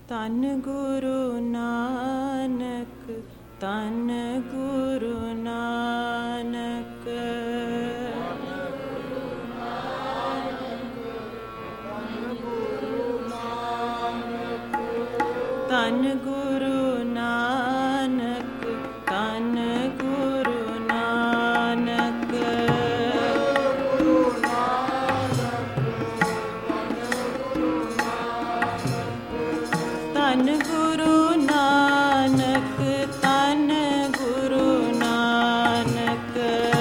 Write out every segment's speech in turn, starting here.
ਧੰਨ ਗੁਰੂ ਨਾਨਕ, ਧੰਨ ਗੁਰੂ ਨਾਨਕ। ਧੰਨ ਗੁਰੂ ਨਾਨਕ, ਧੰਨ ਗੁਰੂ ਨਾਨਕ। ਧੰਨ ਗੁਰੂ ਨਾਨਕ, ਧੰਨ ਗੁਰੂ ਨਾਨਕ।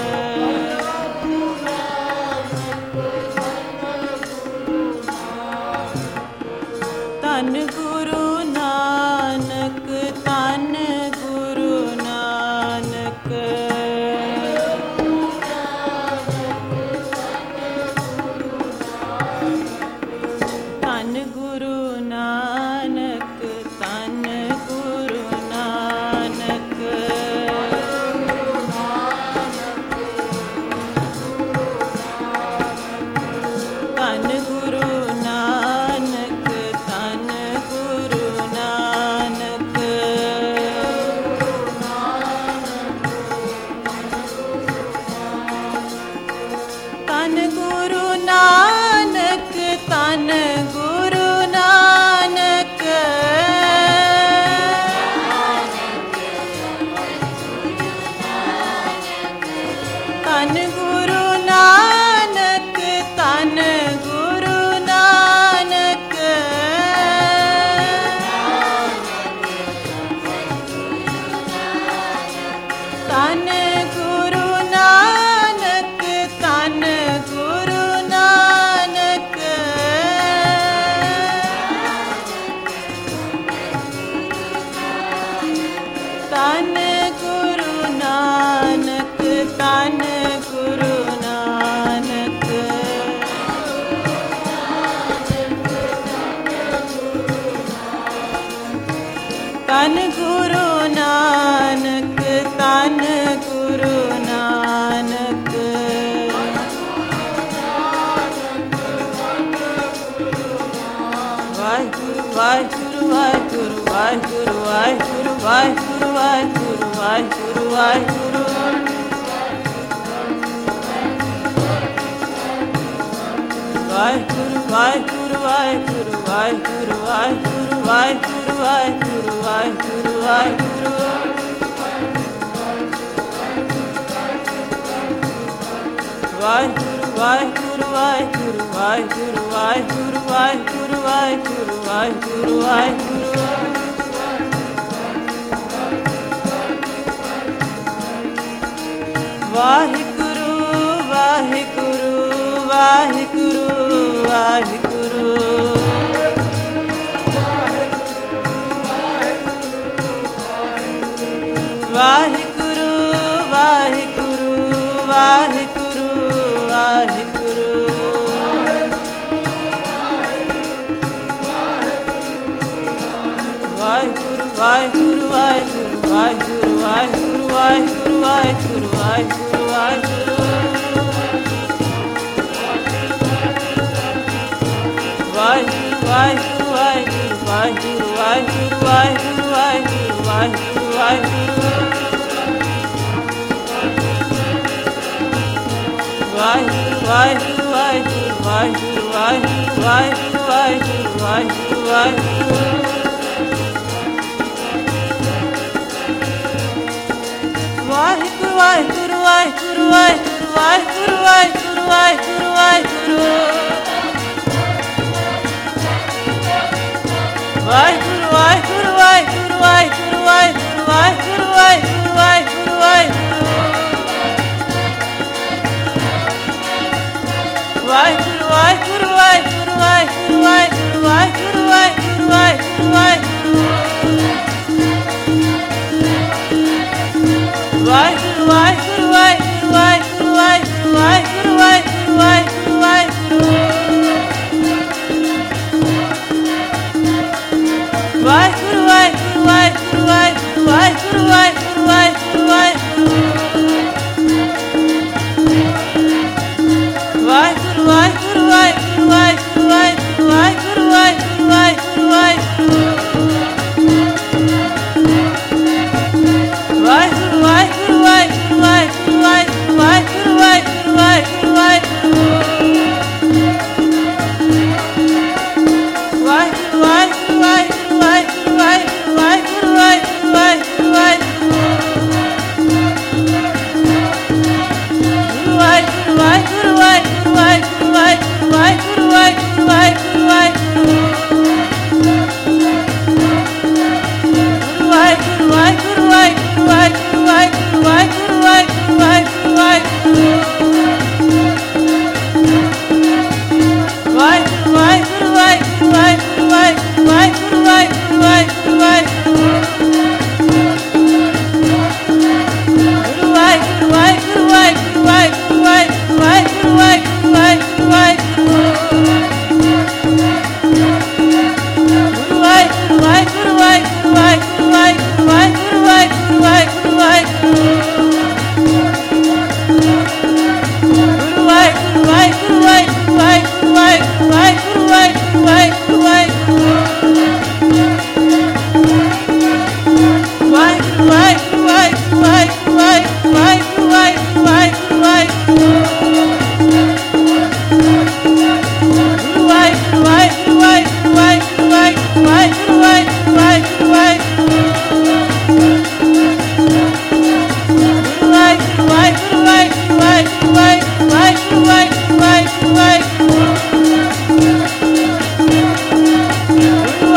ਧੰਨ ਗੁਰੂ ਨਾਨਕ, ਧੰਨ ਗੁਰੂ ਨਾਨਕ। ਧੰਨ ਗੁਰੂ ਨਾਨਕ, ਧੰਨ ਗੁਰੂ ਨਾਨਕ। ਧੰਨ ਗੁਰੂ ਨਾਨਕ, ਧੰਨ ਗੁਰੂ ਨਾਨਕ। ਧੰਨ ਗੁਰੂ ਨਾਨਕ, ਧੰਨ ਗੁਰੂ ਨਾਨਕ। ਧੰਨ ਗੁਰੂ ਨਾਨਕ, ਧੰਨ ਗੁਰੂ ਨਾਨਕ। ਧੰਨ ਗੁਰੂ ਨਾਨਕ, ਧੰਨ ਗੁਰੂ ਨਾਨਕ। ਧੰਨ ਗੁਰੂ ਨਾਨਕ, ਧੰਨ ਗੁਰੂ ਨਾਨਕ। ਧੰਨ ਗੁਰੂ ਨਾਨਕ, ਧੰਨ ਗੁਰੂ ਨਾਨਕ। ਵਾਹਿਗੁਰੂ ਵਾਹਿਗੁਰੂ ਵਾਹਿਗੁਰੂ ਵਾਹਿਗੁਰੂ ਵਾਹਿਗੁਰੂ ਵਾਹਿਗੁਰੂ ਵਾਹਿਗੁਰੂ ਵਾਹਿਗੁਰੂ ਵਾਹਿਗੁਰੂ। ਵਾਹਿਗੁਰੂ ਵਾਹਿਗੁਰੂ ਵਾਹਿਗੁਰੂ ਵਾਹਿਗੁਰੂ ਵਾਹਿਗੁਰੂ ਵਾਹਿਗੁਰੂ ਵਾਹਿਗੁਰੂ ਵਾਹਿਗੁਰੂ ਵਾਹਿਗੁਰੂ। ਵਾਹਿਗੁਰੂ ਵਾਹਿਗੁਰੂ ਵਾਹਿਗੁਰੂ ਵਾਹਿਗੁਰੂ ਵਾਹਿਗੁਰੂ ਵਾਹਿਗੁਰੂ ਵਾਹਿਗੁਰੂ ਵਾਹਿਗੁਰੂ ਵਾਹਿਗੁਰੂ। ਵਾਹਿਗੁਰੂ ਵਾਹਿਗੁਰੂ ਵਾਹਿਗੁਰੂ ਵਾਹਿਗੁਰੂ। ਵਾਹਿਗੁਰੂ ਵਾਹਿਗੁਰੂ ਵਾਹਿਗੁਰੂ ਵਾਹਿਗੁਰੂ। ਵਾਹਿਗੁਰੂ ਵਾਹਿਗੁਰੂ ਵਾਹਿਗੁਰੂ ਵਾਹਿਗੁਰੂ ਵਾਹਿਗੁਰੂ ਵਾਹਿਗੁਰੂ ਵਾਹਿਗੁਰੂ ਵਾਹਿਗੁਰੂ ਵਾਹਿਗੁਰੂ। ਵਾਹਿਗੁਰੂ ਵਾਹਿਗੁਰੂ ਵਾਹਿਗੁਰੂ ਵਾਹਿਗੁਰੂ ਵਾਹਿਗੁਰੂ ਵਾਹਿਗੁਰੂ ਵਾਹਿਗੁਰੂ ਵਾਹਿਗੁਰੂ ਵਾਹਿਗੁਰੂ। ਵਾਹਿਗੁਰੂ ਵਾਹਿਗੁਰੂ ਵਾਹਿਗੁਰੂ ਵਾਹਿਗੁਰੂ ਵਾਹਿਗੁਰੂ ਵਾਹਿਗੁਰੂ ਵਾਹਿਗੁਰੂ ਵਾਹਿਗੁਰੂ। ਵਾਹਿਗੁਰੂ ਵਾਹਿਗੁਰੂ ਵਾਹਿਗੁਰੂ ਵਾਹਿਗੁਰੂ ਵਾਹਿਗੁਰੂ ਵਾਹਿਗੁਰੂ ਵਾਹਿਗੁਰੂ ਵਾਹਿਗੁਰੂ। ਵਾਹਿਗੁਰੂ ਵਾਹਿਗੁਰੂ ਵਾਹਿਗੁਰੂ ਵਾਹਿਗੁਰੂ ਵਾਹਿਗੁਰੂ ਵਾਹਿਗੁਰੂ ਵਾਹਿਗੁਰੂ ਵਾਹਿਗੁਰੂ ਵਾਹਿਗੁਰੂ। ਵਾਹਿਗੁਰੂ ਵਾਹਿਗੁਰੂ ਵਾਹਿਗੁਰੂ ਵਾਹਿਗੁਰੂ ਵਾਹਿਗੁਰੂ ਵਾਹਿਗੁਰੂ ਵਾਹਿਗੁਰੂ ਵਾਹਿਗੁਰੂ ਵਾਹਿਗੁਰੂ। ਵਾਹਿਗੁਰੂ ਵਾਹਿਗੁਰੂ ਵਾਹਿਗੁਰੂ ਵਾਹਿਗੁਰੂ ਵਾਹਿਗੁਰੂ ਵਾਹਿਗੁਰੂ ਵਾਹਿਗੁਰੂ ਵਾਹਿਗੁਰੂ ਵਾਹਿਗੁਰੂ। ਵਾਹਿਗੁਰੂ ਵਾਹਿਗੁਰੂ ਵਾਹਿਗੁਰੂ ਵਾਹਿਗੁਰੂ ਵਾਹਿਗੁਰੂ ਵਾਹਿਗੁਰੂ ਵਾਹਿਗੁਰੂ ਵਾਹਿਗੁਰੂ। ਵਾਹਿਗੁਰੂ ਵਾਹਿਗੁਰੂ ਵਾਹਿਗੁਰੂ ਵਾਹਿਗੁਰੂ ਵਾਹਿਗੁਰੂ ਵਾਹਿਗੁਰੂ ਵਾਹਿਗੁਰੂ ਵਾਹਿਗੁਰੂ ਵਾਹਿਗੁਰੂ ਵਾਹਿਗੁਰੂ।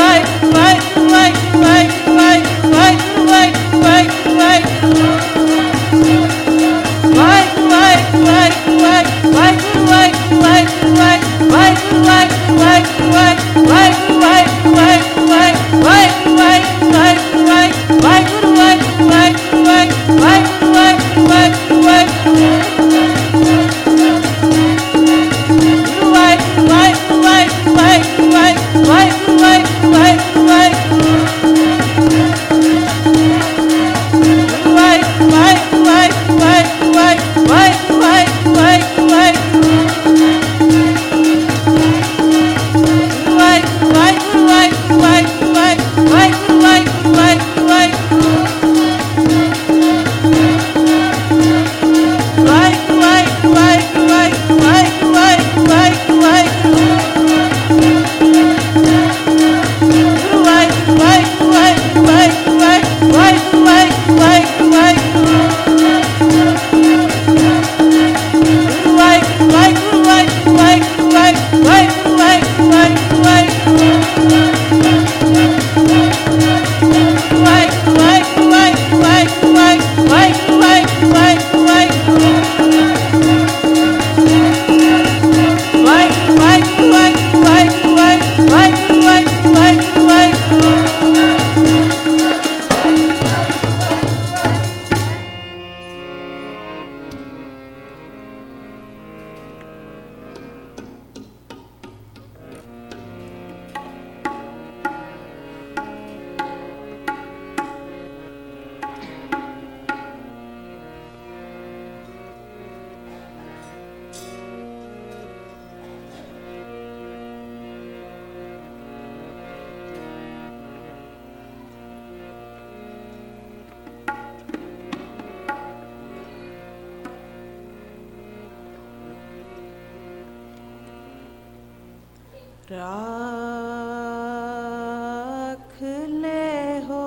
राख ले हो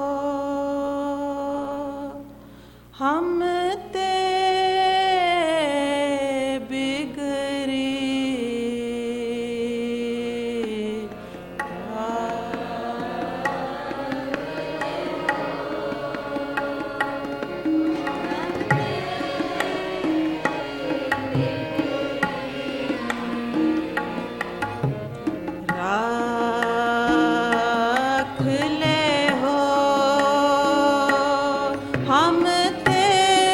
हम ते बिगड़ी राख ले हो हम ते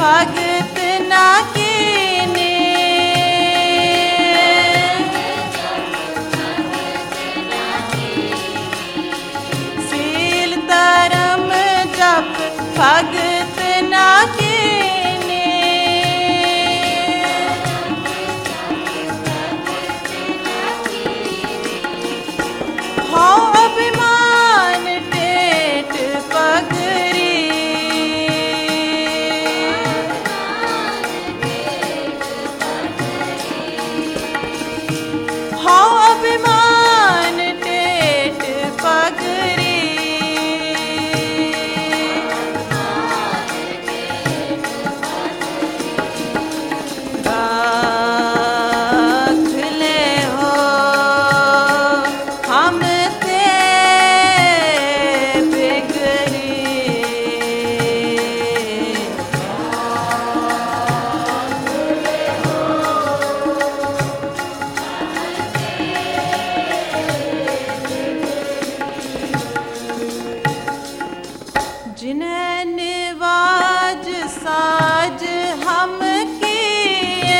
भगत ना कीने सील धर्म जप भगत ना कीने हो अभिमान टेट पगरी हो अभिमान टेट पगरी राख ले हो हम ते बिगड़ी जिन्हें निवाज साज हम किए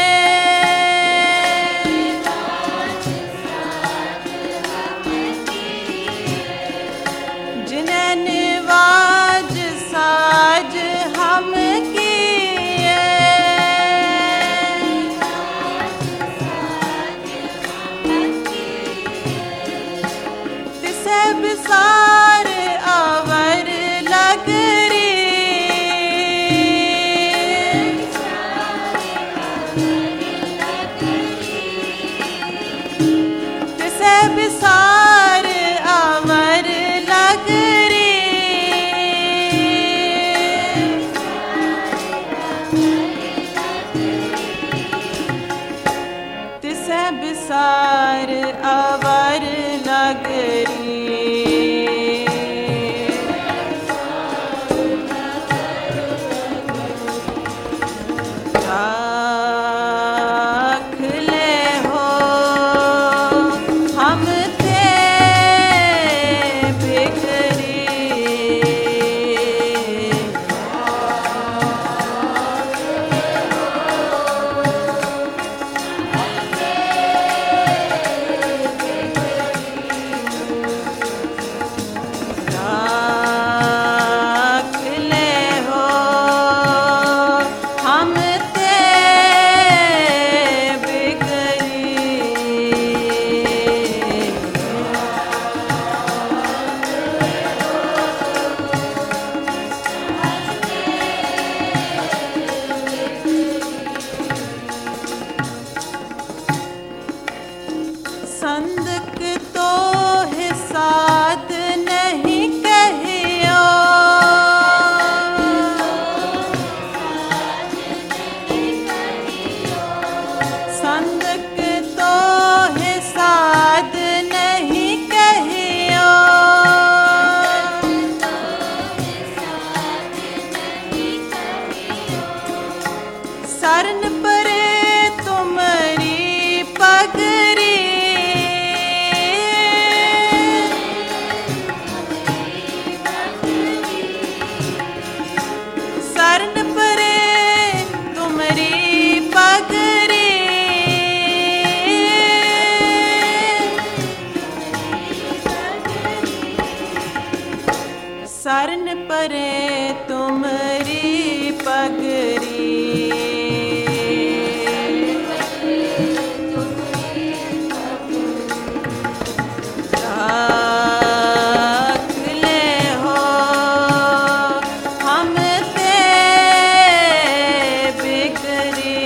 जिन्हें निवाज साज हम किए तिसे बिसार अवर लगरी तिसे बिसार अवर लगरी तिसे बिसार अवर लगरी राख ले हो हम ते बिगड़ी राख ले हो हम ते संदक तो हिसाद नहीं कहियो संदक तो हिसाद नहीं कहियो सरन परे तुमरी पगरी सरन परे तुमरी पगरी सरन परे तुमरी पगरी राख ले हो हम ते बिगड़ी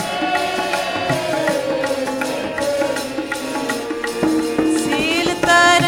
सील तर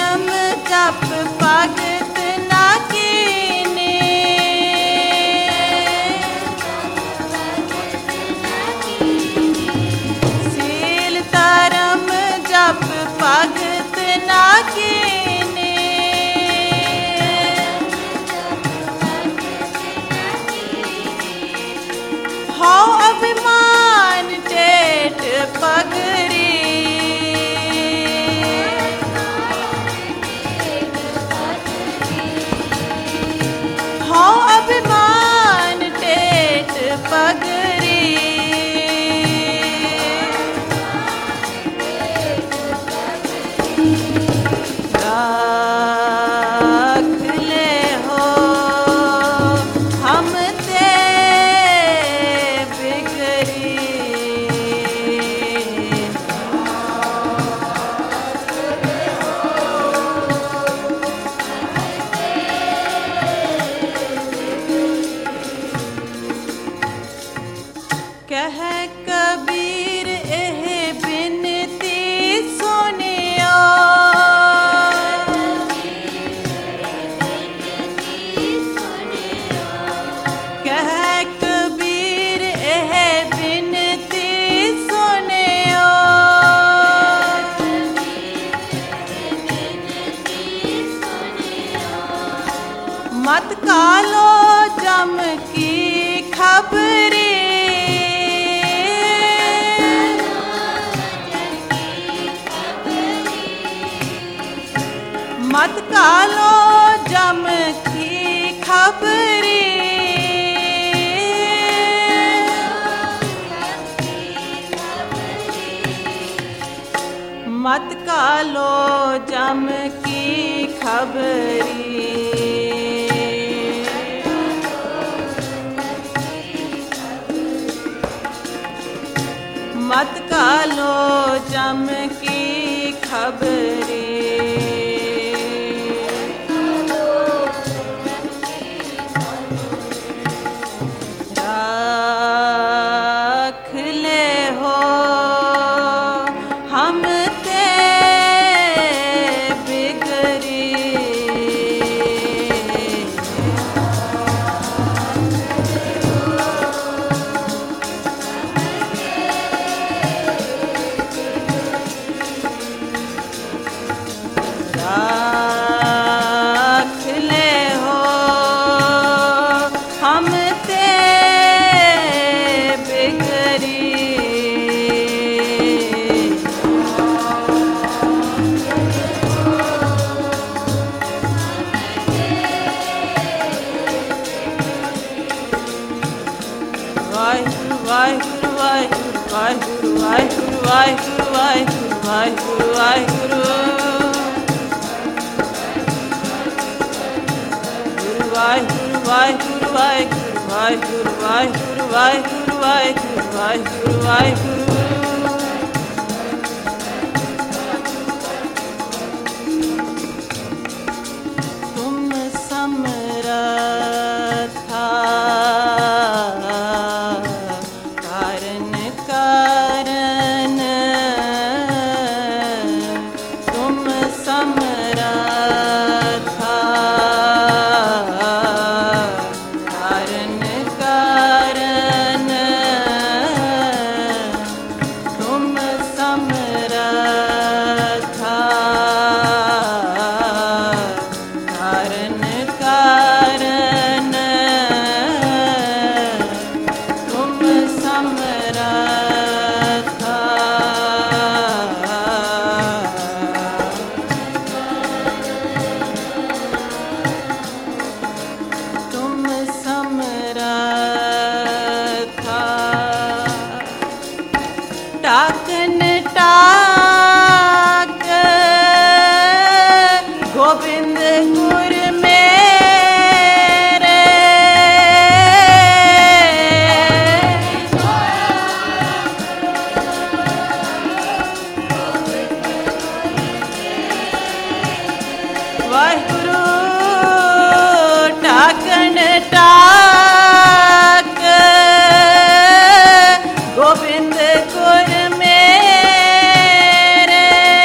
मत कालो जम की खबरी, मत कालो जम की खबरी। राख ले हो हम ते बिगड़ी, राख ले हो हम ते बिगड़ी। वाहिगुरु वाहिगुरु वाहिगुरु वाहिगुरु वाहिगुरु वाहिगुरु वाहिगुरु वाहिगुरु वाहिगुरु वाहिगुरु वाहिगुरु वाहिगुरु वाहिगुरु वाहिगुरु वाहिगुरु वाहिगुरु। तुम समरथा कारण कारण, तुम समरथा कारण कारण, तुम समरथा कारण कारण, तुम समरथा। तुम समरथा टाकन टाक गोविंद गुर मेरे, वाहिगुरु टाकन टाक गोविंद गुर मेरे,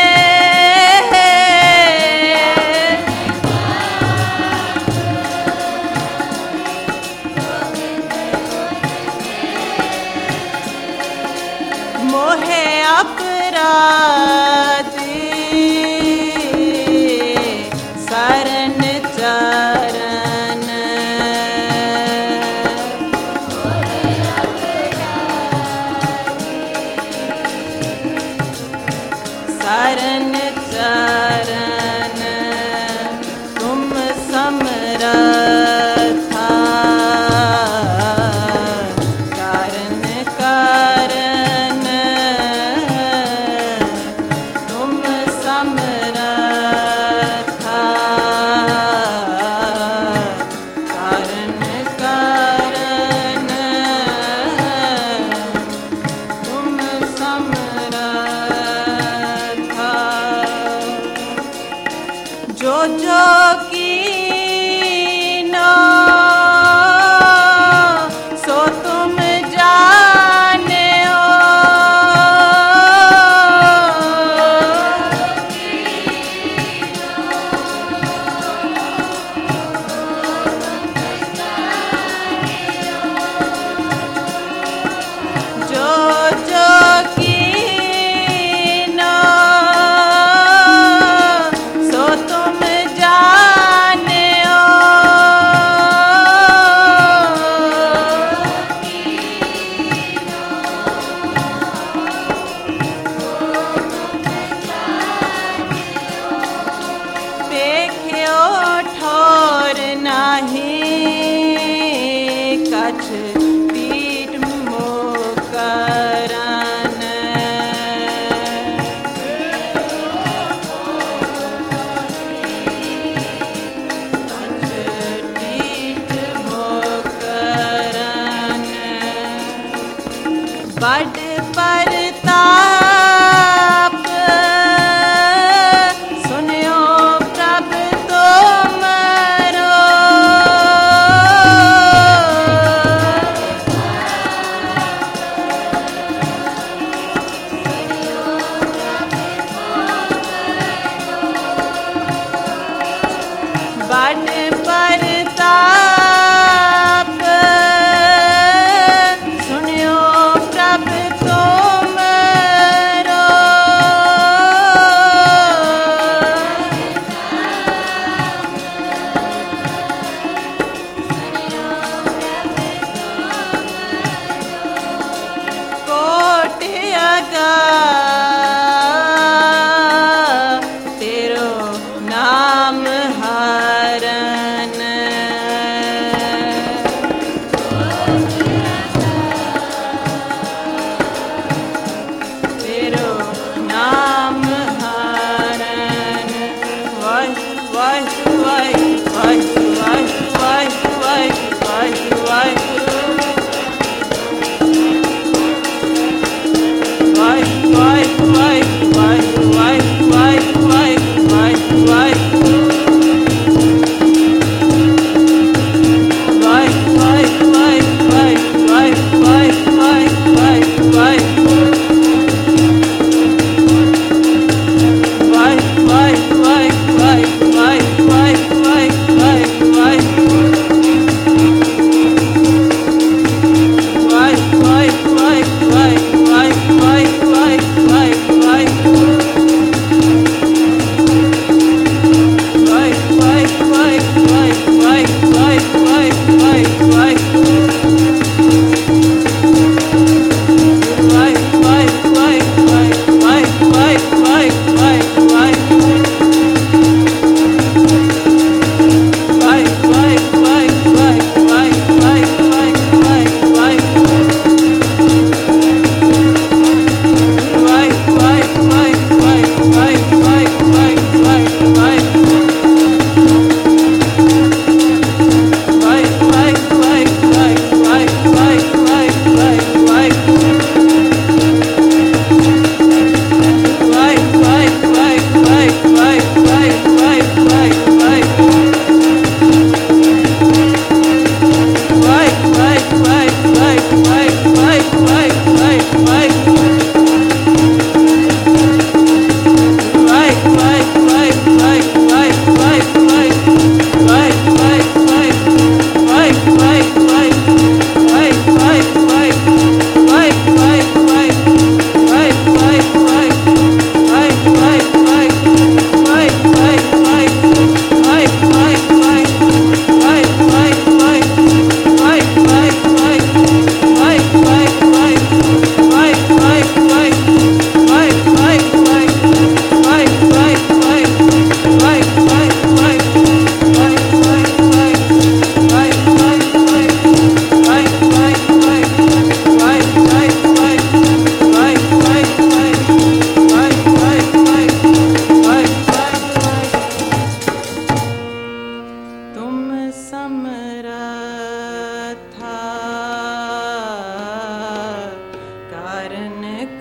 मोहे अपराधी शरण चरण, शरण चरण, तुम समरथा कारण कारण, तुम समरथा कारण कारण, तुम समरथा। जो जो कीनो सो तुम जाने हो, जो जो की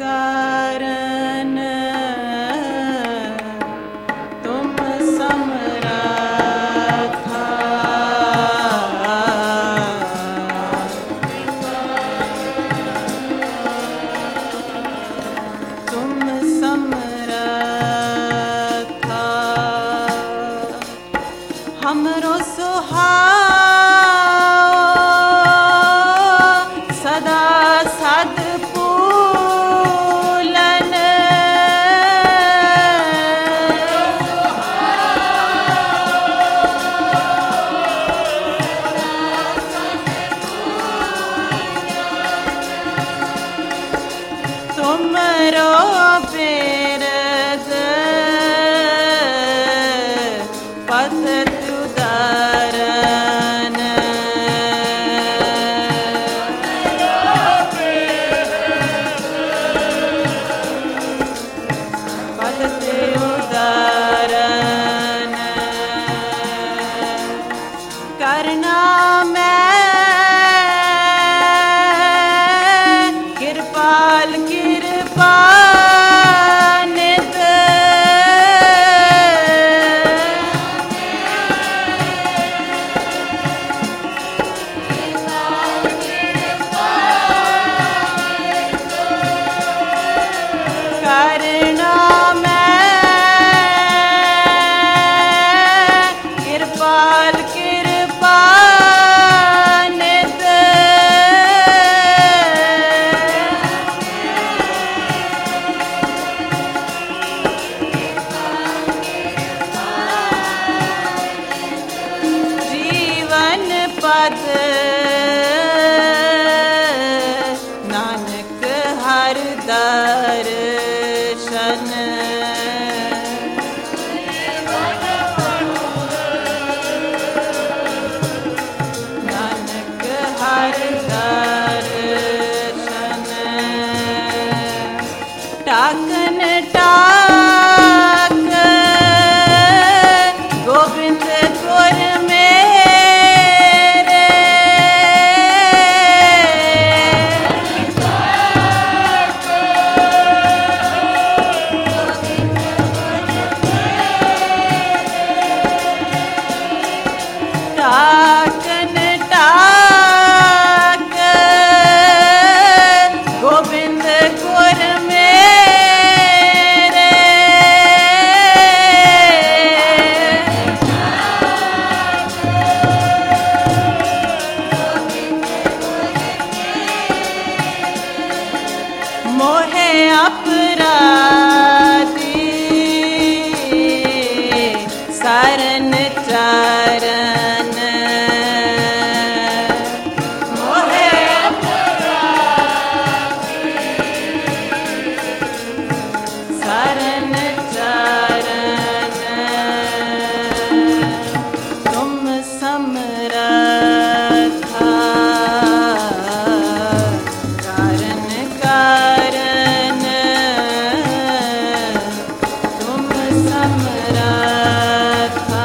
कारण तुम समरथा। तुम समरथा हमरो सुहाओ सदा सदपूलन। तुमरो पेरद पथ उदारन। पथ उदारन करना मैं कृपाल कृपानित। करना मैं कृपाल कृपानित। जीवन पद नानक हर दर्शन। नानक हर दर्शन टाकन टाक गोविंद गुर मेरे। टाकन टाक गोविंद गुर मेरे। मोहे अपराधी शरण चरण। मोहे शरण चरण तुम समरथा। कारण कारण तुम समरथा।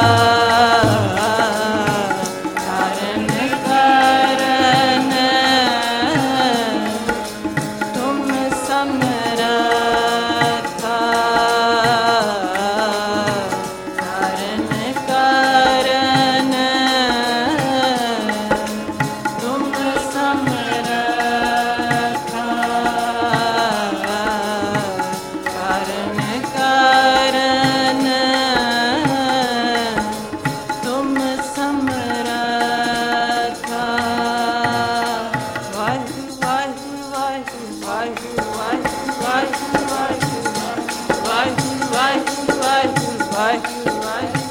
कारण कारण तुम समरथा। कारण कारण तुम समरथा। कारण कारण तुम समरथा। वाहिगुरु वाहिगुरु वाहिगुरु वाहिगुरु वाहिगुरु वाहिगुरु वाहिगुरु वाहिगुरु वाहिगुरु वाहिगुरु वाहिगुरु वाहिगुरु।